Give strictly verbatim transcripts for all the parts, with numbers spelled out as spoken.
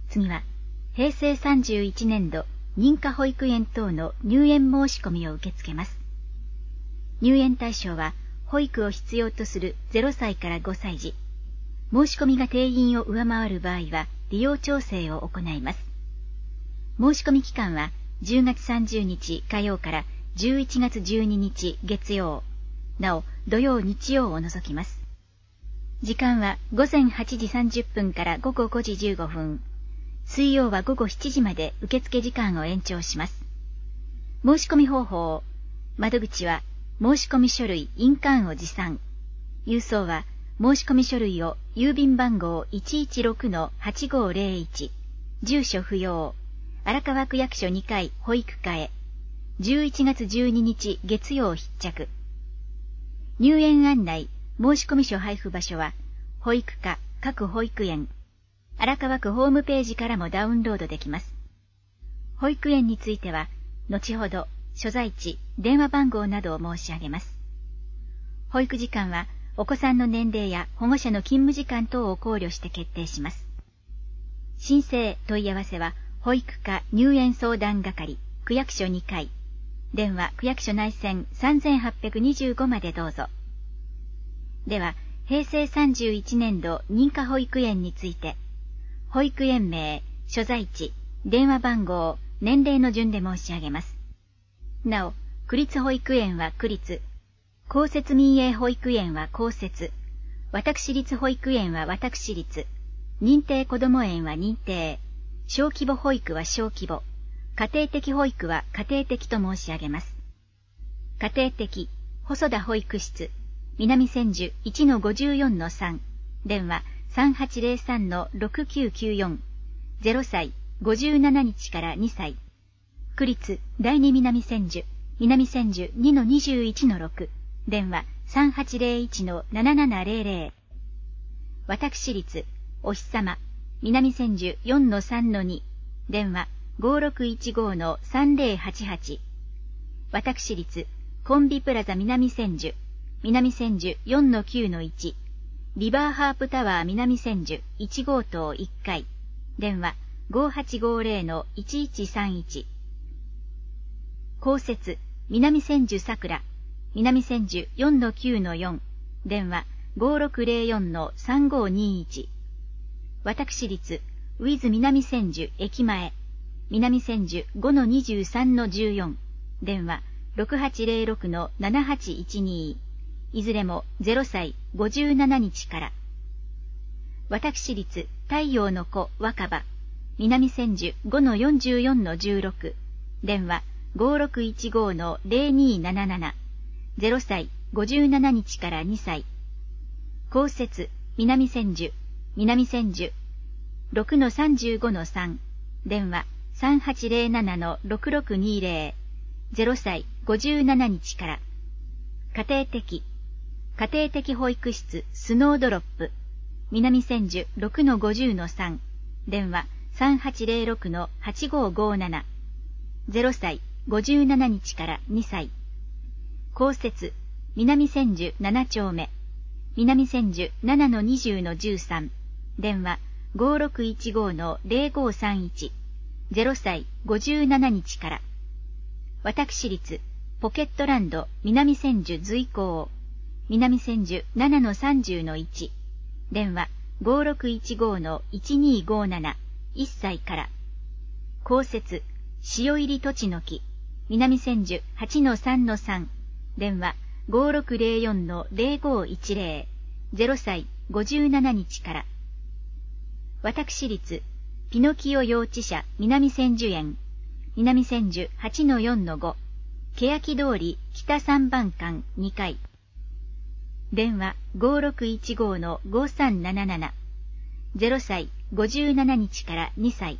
次は、平成さんじゅういちねんど認可保育園等の入園申し込みを受け付けます。入園対象は、保育を必要とするゼロさいからごさい児。申し込みが定員を上回る場合は、利用調整を行います。申し込み期間は、じゅうがつさんじゅうにち火曜からじゅういちがつじゅうににち月曜。なお、土曜日曜を除きます。時間は午前はちじさんじゅっぷんから午後ごじじゅうごふん。水曜は午後しちじまで受付時間を延長します。申し込み方法。窓口は申し込み書類印鑑を持参。郵送は申し込み書類を郵便番号 いちいちろくのはちごーぜろいち、住所不要、荒川区役所にかい保育課へ、じゅういちがつじゅうににち月曜必着。入園案内、申し込み書配布場所は、保育課各保育園、荒川区ホームページからもダウンロードできます。保育園については、後ほど所在地、電話番号などを申し上げます。保育時間は、お子さんの年齢や保護者の勤務時間等を考慮して決定します。申請問い合わせは、保育課入園相談係、区役所にかい、電話区役所内線さんぜんはっぴゃくにじゅうごまでどうぞ。では、平成さんじゅういちねんど認可保育園について、保育園名、所在地、電話番号、年齢の順で申し上げます。なお、区立保育園は区立、公設民営保育園は公設、私立保育園は私立、認定こども園は認定、小規模保育は小規模、家庭的保育は家庭的と申し上げます。家庭的、細田保育室、南千住 いちのごじゅうよんのさん、電話さんはちぜろさんのろくきゅうきゅうよん、ゼロさい、ごじゅうななにちからにさい。区立第二南千住、南千住 にのにじゅういちのろく、電話さんはちぜろいちのななななぜろぜろ。私立お日様、南千住 よんのさんのに、電話ごろくいちごのさんぜろはちはち。私立コンビプラザ南千住、南千住 よんのきゅうのいち、リバーハープタワー南千住いち号棟いっかい、電話ごはちごぜろのいちいちさんいち。公設南千住桜、南千住 よんのきゅうのよん、電話ごろくぜろよんのさんごにいち。私立ウィズ南千住駅前、南千住 ごのにじゅうさんのじゅうよん、電話ろくはちぜろろくのななはちいちに、いずれもゼロさいごじゅうななにちから。私立太陽の子若葉、南千住 ごのよんじゅうよんのじゅうろく、電話ごろくいちごのぜろになななな、ゼロさいごじゅうななにちからにさい。公設南千住、南千住ろくのさんじゅうごのさん、電話さんはちぜろななのろくろくにぜろ、ゼロさいごじゅうななにちから。家庭的、家庭的保育室スノードロップ、南千住 ろくのごじゅうのさん、電話さんはちぜろろくのはちごごなな、ゼロさいごじゅうななにちからにさい。公設南千住なな丁目、南千住 ななのにじゅうのじゅうさん、電話ごろくいちごのぜろごさんいち、ゼロさいごじゅうななにちから。私立ポケットランド南千住随行、南千住 ななのさんじゅうのいち、電話ごろくいちごのいちにごなな、いっさいから。公設塩入り土地の木、南千住 はちのさんのさん、電話ごろくぜろよんのぜろごいちぜろ、ゼロさいごじゅうななにちから。私立ピノキオ幼稚舎南千住園、南千住 はちのよんのご、欅通り北さんばんかんにかい、電話ごろくいちごのごさんなななな、ゼロさいごじゅうななにちからにさい。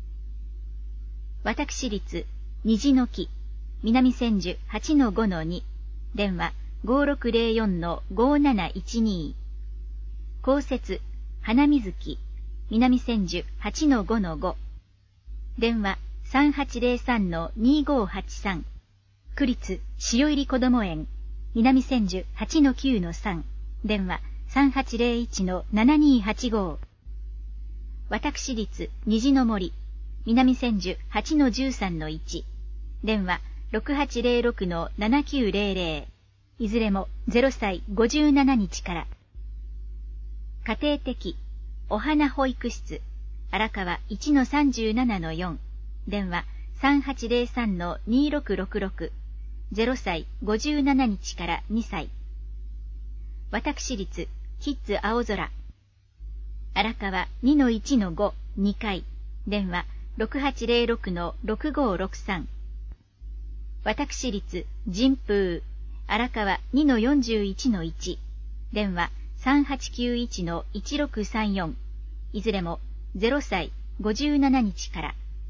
私立虹の木、南千住 はちのごのに、電話ごろくぜろよんのごなないちに、公設花水木、南千住 はちのごのご、電話さんはちぜろさんのにごはちさん、区立塩入こども園、南千住 はちのきゅうのさん、電話さんはちぜろいちのななにはちご。 私立虹の森、南千住 はちのじゅうさんのいち、電話 ろくはちゼロろくのななきゅうゼロゼロ、いずれもゼロさいごじゅうななにちから。家庭的お花保育室、荒川 いちのさんじゅうななのよん、電話 さんはちゼロさんのにろくろくろく、ゼロさいごじゅうななにちからにさい。私立キッズ青空、荒川 にのいちのご、にかい、電話 ろくはちゼロろくのろくごろくさん。私立神風、荒川 にのよんじゅういちのいち、電話 さんはちきゅういちのいちろくさんよん、いずれもゼロさいごじゅうななにちから。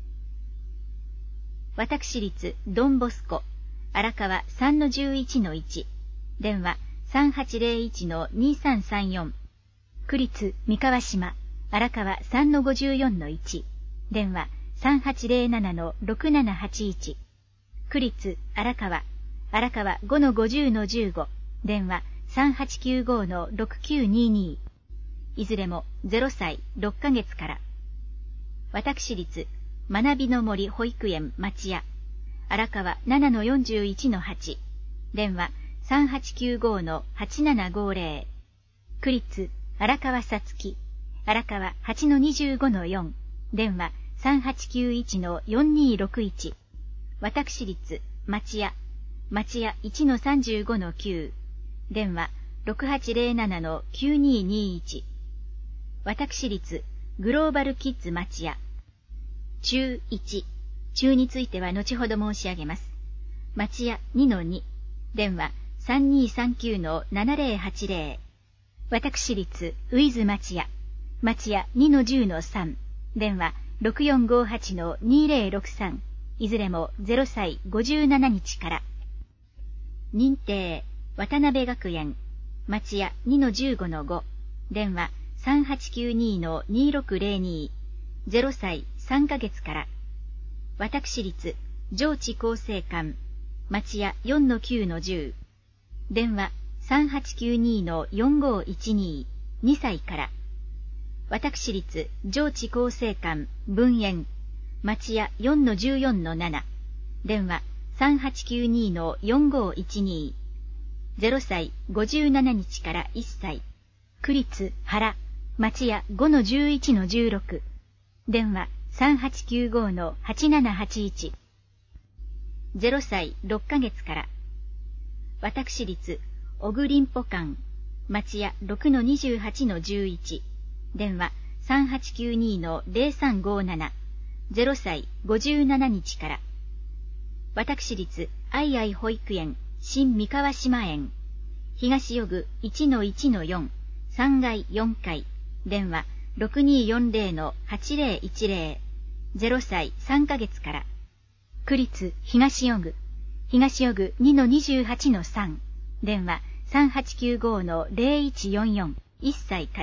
私立ドンボスコ、荒川 さんのじゅういちのいち、電話 さんはちゼロいちのにさんさんよん。区立三河島、荒川 さんのごじゅうよんのいち、電話 さんはちゼロななのろくななはちいち。区立荒川、荒川 ごのごじゅうのじゅうご、電話 さんはちきゅうごのろくきゅうにに。いずれもゼロさいろっかげつから。私立学びの森保育園町屋、荒川 ななのよんじゅういちのはち、電話 さんはちきゅうごのはちななごゼロ。区立荒川さつき、荒川 はちのにじゅうごのよん、電話 さんはちきゅういちのよんにろくいち。私立町屋、町屋 いちのさんじゅうごのきゅう、電話 ろくはちゼロななのきゅうににいち。私立グローバルキッズ町屋、中いち、中については後ほど申し上げます。町屋 にのに、電話 さんにさんきゅうのななゼロはちゼロ。私立ウィズ町屋、町屋 にのじゅうのさん、電話ろくよんごはちのにゼロろくさん、いずれもゼロさいごじゅうななにちから。認定渡辺学園、町屋 にのじゅうごのご、電話さんはちきゅうにのにろくゼロに、ゼロさいさんかげつから。私立上智厚生館、町屋 よんのきゅうのじゅう、電話さんはちきゅうにのよんごいちに、にさいから。私立上智厚生館分園、町屋 よんのじゅうよんのなな、電話さんはちきゅうにのよんごいちに、ゼロさいごじゅうななにちからいっさい。区立原、町屋 ごのじゅういちのじゅうろく、電話さんはちきゅうごのはちななはちいち。ゼロさいろっかげつから。私立小久林歩館、町屋 ろくのにじゅうはちのじゅういち、電話さんはちきゅうにのゼロさんごなな、ゼロさいごじゅうななにちから。私立愛愛保育園新三河島園、東予具 いちのいちのよん、さんがいよんかい、電話ろくによんゼロのはちゼロいちゼロ、ゼロさいさんかげつから。区立東予具、東予具 にのにじゅうはちのさん、電話さんはちきゅうごのゼロいちよんよん、いっさいから。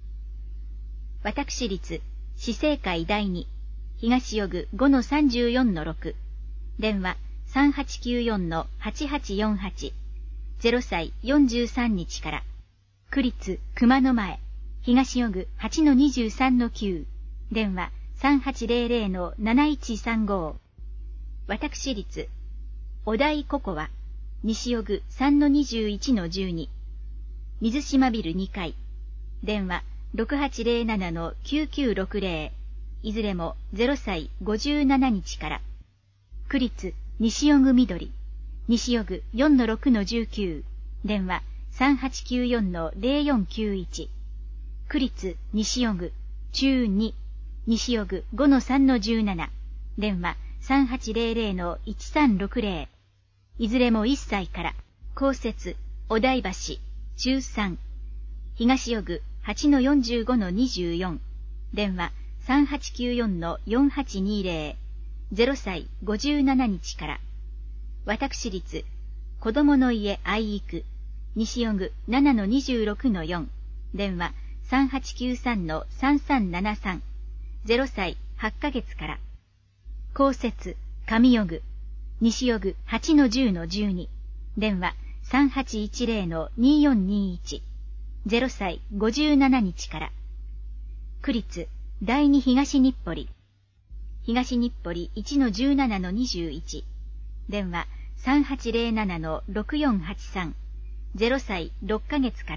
私立市政会だいに、東予具 ごのさんじゅうよんのろく、電話さんはちきゅうよんのはちはちよんはち、ゼロさいよんじゅうさんにちから。区立熊野前、東予具 はちのにじゅうさんのきゅう、電話さんはちゼロゼロのなないちさんご。私立お台ココア、西予具 さんのにじゅういちのじゅうに、水島ビルにかい、電話ろくはちゼロななのきゅうきゅうろくゼロ、いずれもゼロさいごじゅうななにちから。区立西予具緑、西予具 よんのろくのじゅうきゅう、電話さんはちきゅうよんのゼロよんきゅういち、区立西予具中に、西予具 ごのさんのじゅうなな、電話さんはちゼロゼロのいちさんろくゼロ、いずれもいっさいから。公設お台橋中さん、東予具 はちのよんじゅうごのにじゅうよん、電話さんはちきゅうよんのよんはちにゼロ、ゼロさいごじゅうななにちから。私立子どもの家愛育、西予具 ななのにじゅうろくのよん、電話さんはちきゅうさんのさんさんななさん、ゼロさいはっかげつから。公設上予具、西予具 はちのじゅうのじゅうに、電話さんはちいちゼロのによんにいち、ゼロさいごじゅうななにちから。区立第二東日暮里、東日暮里 いちのじゅうななのにじゅういち、電話 さんはちゼロななのろくよんはちさん、ゼロさいろっかげつから。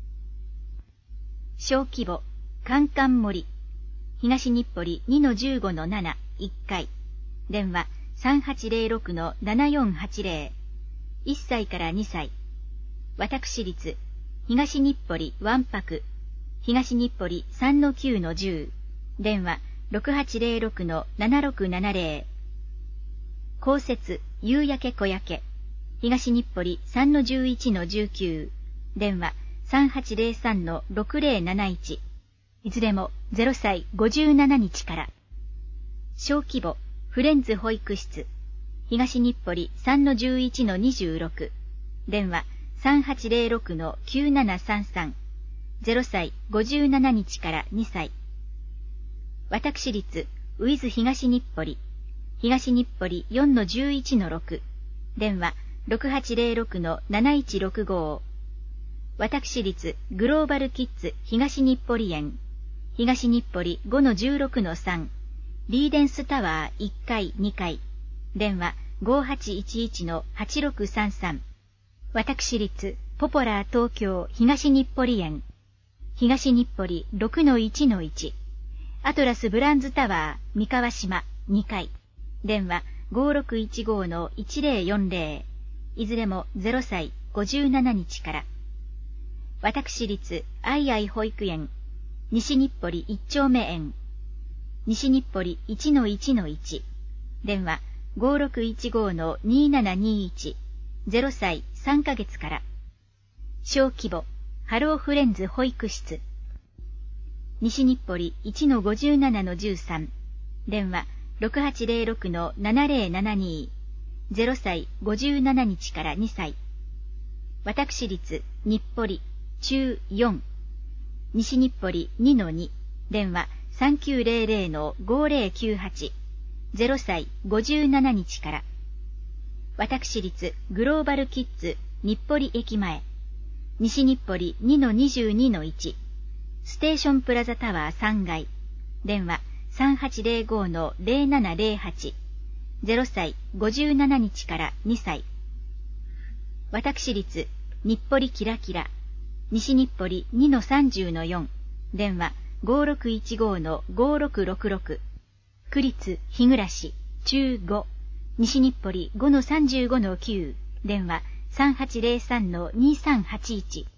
小規模、カンカン森、東日暮里 にのじゅうごのなな、いっかい、電話 さんはちゼロろくのななよんはちゼロ、いっさいからにさい。私立、東日暮里わんぱく、東日暮里 さんのきゅうのじゅう、電話 ろくはちゼロろくのななろくななゼロ。公設、夕焼け小焼け、東日暮里 さんのじゅういちのじゅうきゅう、電話 さんはちゼロさんのろくゼロなないち、いずれもゼロさいごじゅうななにちから。小規模、フレンズ保育室、東日暮里 さんのじゅういちのにじゅうろく、電話 さんはちゼロろくのきゅうななさんさん、ゼロさいごじゅうななにちからにさい。私立、ウィズ東日暮里、東日暮里 よんのじゅういちのろく、電話 ろくはちゼロろくのなないちろくご。私立、グローバルキッズ東日暮里園、東日暮里 ごのじゅうろくのさん、リーデンスタワーいっかいにかい、電話 ごはちいちいちのはちろくさんさん。私立、ポポラー東京東日暮里園、東日暮里 ろくのいちのいち、アトラスブランズタワー三河島にかい、電話 ごろくいちごのいちゼロよんゼロ、いずれもゼロさいごじゅうななにちから。私立、アイアイ保育園、西日暮里一丁目園、西日暮里 いちのいちのいち、電話 ごろくいちごのにななにいち、ゼロさいさんかげつから。小規模、ハローフレンズ保育室、西日暮里 いちのごじゅうななのじゅうさん、電話 ろくはちゼロろくのななゼロななに、ゼロさいごじゅうななにちからにさい。私立、日暮里、中よん、西日暮里 にのに、電話 さんきゅうゼロゼロのごゼロきゅうはち、ゼロさいごじゅうななにちから。私立、グローバルキッズ日暮里駅前、西日暮里 にのにじゅうにのいち、ステーションプラザタワーさんがい、電話 さんはちゼロごのゼロななゼロはち、ゼロさいごじゅうななにちからにさい。私立、日暮里キラキラ、西日暮里 にのさんじゅうのよん、電話 ごろくいちごのごろくろくろく、区立日暮中ご、西日暮里 ごのさんじゅうごのきゅう、電話 さんはちゼロさんのにさんはちいち。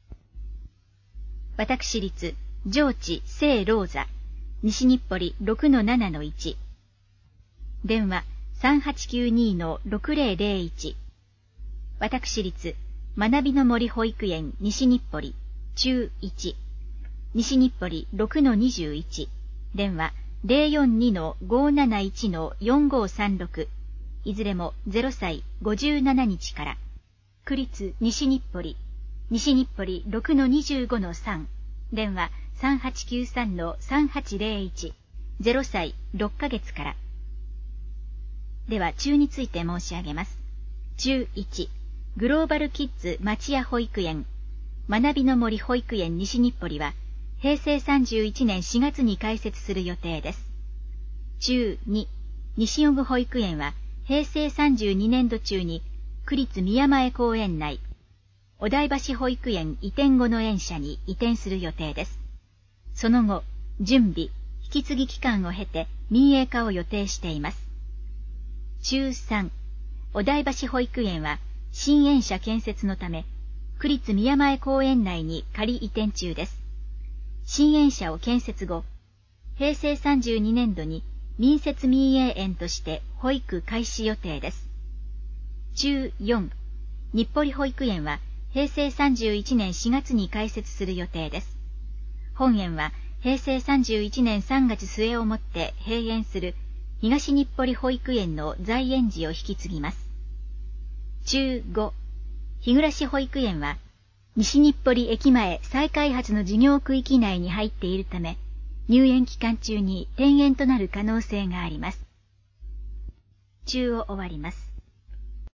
私立、上智聖ローザ、西日暮里 ろくのななのいち、電話 さんはちきゅうにのろくゼロゼロいち。私立、学びの森保育園西日暮里、中いち、西日暮里 ろくのにじゅういち、電話 ゼロよんにのごなないちのよんごさんろく、いずれもゼロさいごじゅうななにちから。区立西日暮里、西日暮里 ろくのにじゅうごのさん、電話 さんはちきゅうさんのさんはちゼロいち、ゼロさいろっかげつから。では中について申し上げます。中いち、グローバルキッズ町屋保育園、学びの森保育園西日暮里は、へいせいさんじゅういちねんしがつに開設する予定です。中に、西尾久保育園は、へいせいさんじゅうにねんど中に、区立宮前公園内、お台橋保育園移転後の園舎に移転する予定です。その後、準備、引き継ぎ期間を経て民営化を予定しています。中さん、お台橋保育園は、新園舎建設のため、区立宮前公園内に仮移転中です。新園舎を建設後、へいせいさんじゅうにねんどに民設民営園として保育開始予定です。中よん、日暮里保育園はへいせいさんじゅういちねんしがつに開設する予定です。本園はへいせいさんじゅういちねんさんがつ末をもって閉園する東日暮里保育園の在園児を引き継ぎます。中ご、日暮保育園は西日暮里駅前再開発の事業区域内に入っているため、入園期間中に転園となる可能性があります。中を終わります。